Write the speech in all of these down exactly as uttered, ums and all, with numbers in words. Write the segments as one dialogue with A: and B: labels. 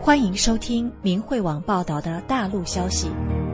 A: 欢迎收听明慧网报道的大陆消息。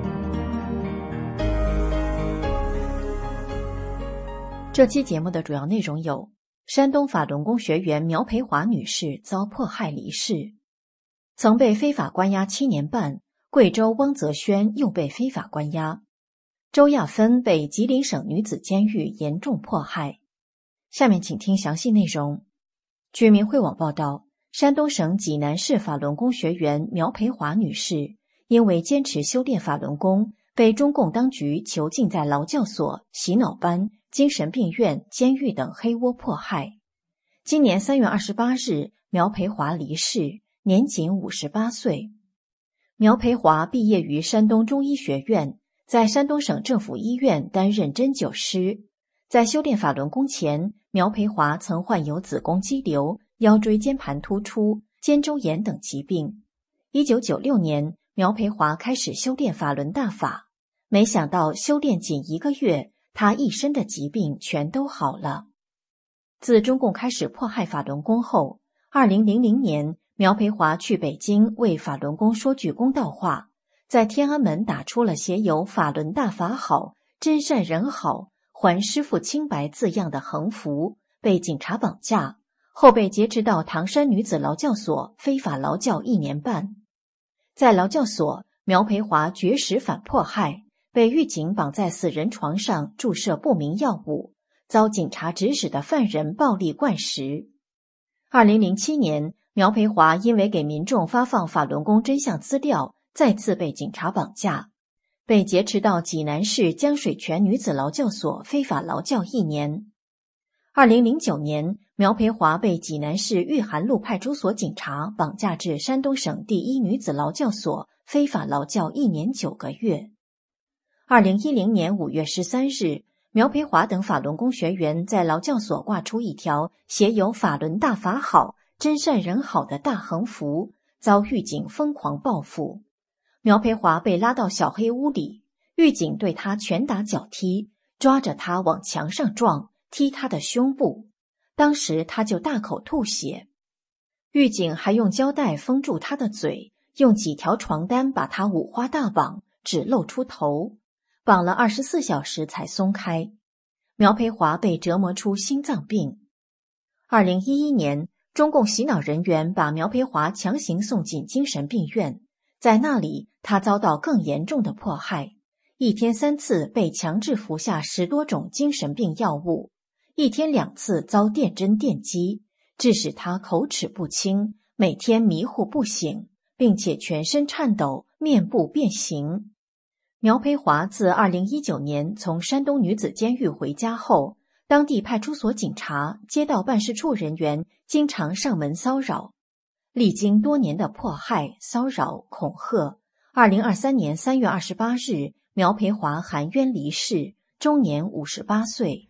A: 这期节目的主要内容有：山东法轮功学员苗培华女士遭迫害离世；曾被非法关押七年半，贵州汪泽轩又被非法关押；周亚芬被吉林省女子监狱严重迫害。下面请听详细内容。据明慧网报道，山东省济南市法轮功学员苗培华女士因为坚持修炼法轮功，被中共当局囚禁在劳教所、洗脑班、精神病院、监狱等黑窝迫害。今年三月二十八日，苗培华离世，年仅五十八岁。苗培华毕业于山东中医学院，在山东省政府医院担任针灸师。在修炼法轮功前，苗培华曾患有子宫肌瘤、腰椎间盘突出、肩周炎等疾病。一九九六年，苗培华开始修炼法轮大法，没想到修炼仅一个月，他一身的疾病全都好了。自中共开始迫害法轮功后，二零零零年，苗培华去北京为法轮功说句公道话，在天安门打出了写有法轮大法好、真善人好、还师父清白字样的横幅，被警察绑架，后被劫持到唐山女子劳教所非法劳教一年半。在劳教所，苗培华绝食反迫害，被狱警绑在死人床上注射不明药物，遭警察指使的犯人暴力灌食。二零零七年，苗培华因为给民众发放法轮功真相资料，再次被警察绑架，被劫持到济南市江水泉女子劳教所非法劳教一年。二零零九年，苗培华被济南市玉涵路派出所警察绑架至山东省第一女子劳教所非法劳教一年九个月。二零一零年五月十三日，苗培华等法轮功学员在劳教所挂出一条写有法轮大法好、真善人好的大横幅，遭狱警疯狂报复。苗培华被拉到小黑屋里，狱警对他拳打脚踢，抓着他往墙上撞，踢他的胸部，当时他就大口吐血。狱警还用胶带封住他的嘴，用几条床单把他五花大绑，只露出头，绑了二十四小时才松开。苗培华被折磨出心脏病。二零一一年，中共洗脑人员把苗培华强行送进精神病院，在那里他遭到更严重的迫害，一天三次被强制服下十多种精神病药物，一天两次遭电针电击，致使他口齿不清，每天迷糊不醒，并且全身颤抖，面部变形。苗培华自二零一九年从山东女子监狱回家后，当地派出所警察、街道办事处人员经常上门骚扰。历经多年的迫害、骚扰、恐吓，二零二三年三月二十八日，苗培华含冤离世，终年五十八岁。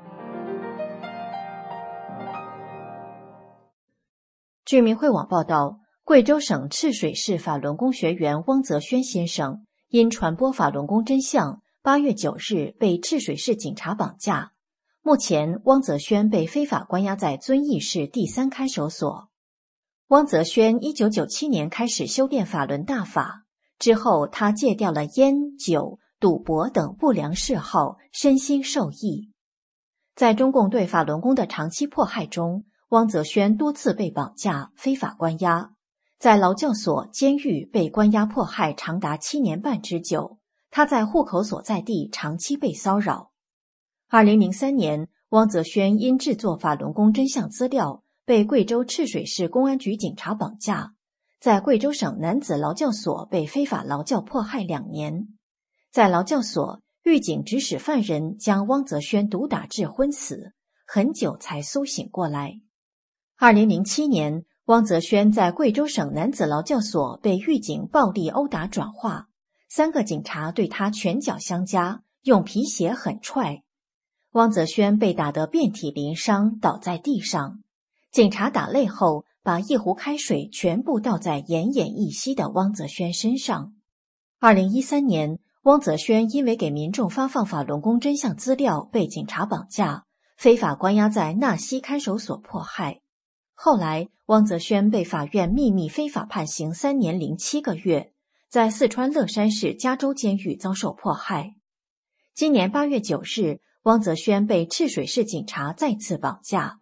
A: 据明慧网报道，贵州省赤水市法轮功学员汪泽轩先生因传播法轮功真相，八月九日被赤水市警察绑架。目前，汪泽轩被非法关押在遵义市第三看守所。汪泽轩一九九七年开始修炼法轮大法，之后他戒掉了烟、酒、赌博等不良嗜好，身心受益。在中共对法轮功的长期迫害中，汪泽轩多次被绑架、非法关押，在劳教所、监狱被关押迫害长达七年半之久，他在户口所在地长期被骚扰。二零零三年，汪泽轩因制作法轮功真相资料，被贵州赤水市公安局警察绑架，在贵州省男子劳教所被非法劳教迫害两年。在劳教所，狱警指使犯人将汪泽轩毒打至昏死，很久才苏醒过来。二零零七年，汪泽轩在贵州省男子劳教所被狱警暴力殴打转化，三个警察对他拳脚相加，用皮鞋狠踹。汪泽轩被打得遍体鳞伤，倒在地上。警察打累后，把一壶开水全部倒在奄奄一息的汪泽轩身上。二零一三年，汪泽轩因为给民众发放法轮功真相资料被警察绑架，非法关押在纳西看守所迫害。 后来，汪泽轩被法院秘密非法判刑三年零七个月，在四川乐山市加州监狱遭受迫害。今年八月九日，汪泽轩被赤水市警察再次绑架。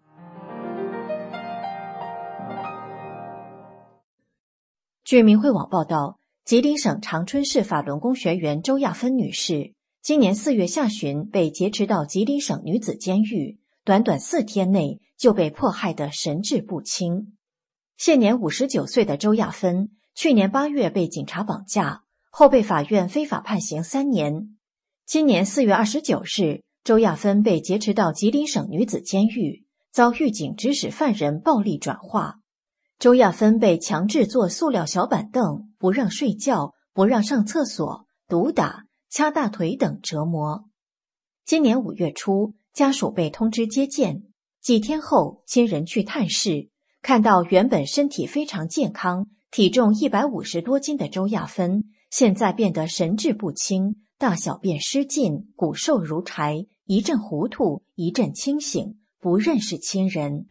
A: 据明慧网报道，吉林省长春市法轮功学员周亚芬女士今年四月下旬被劫持到吉林省女子监狱，短短四天内就被迫害得神志不清。现年五十九岁的周亚芬，去年八月被警察绑架，后被法院非法判刑三年。今年四月二十九日，周亚芬被劫持到吉林省女子监狱，遭狱警指使犯人暴力转化。周亚芬被强制坐塑料小板凳，不让睡觉，不让上厕所，毒打、掐大腿等折磨。今年五月初，家属被通知接见，几天后亲人去探视，看到原本身体非常健康，体重一百五十多斤的周亚芬，现在变得神志不清，大小便失禁，骨瘦如柴，一阵糊涂，一阵清醒，不认识亲人。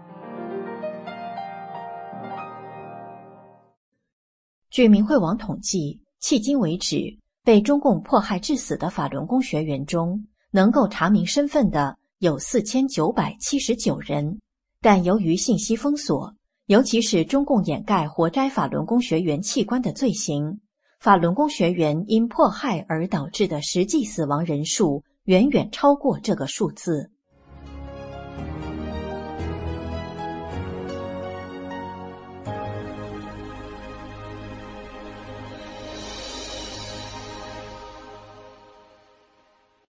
A: 据明慧网统计，迄今为止，被中共迫害致死的法轮功学员中，能够查明身份的有四千九百七十九人，但由于信息封锁，尤其是中共掩盖活摘法轮功学员器官的罪行，法轮功学员因迫害而导致的实际死亡人数远远超过这个数字。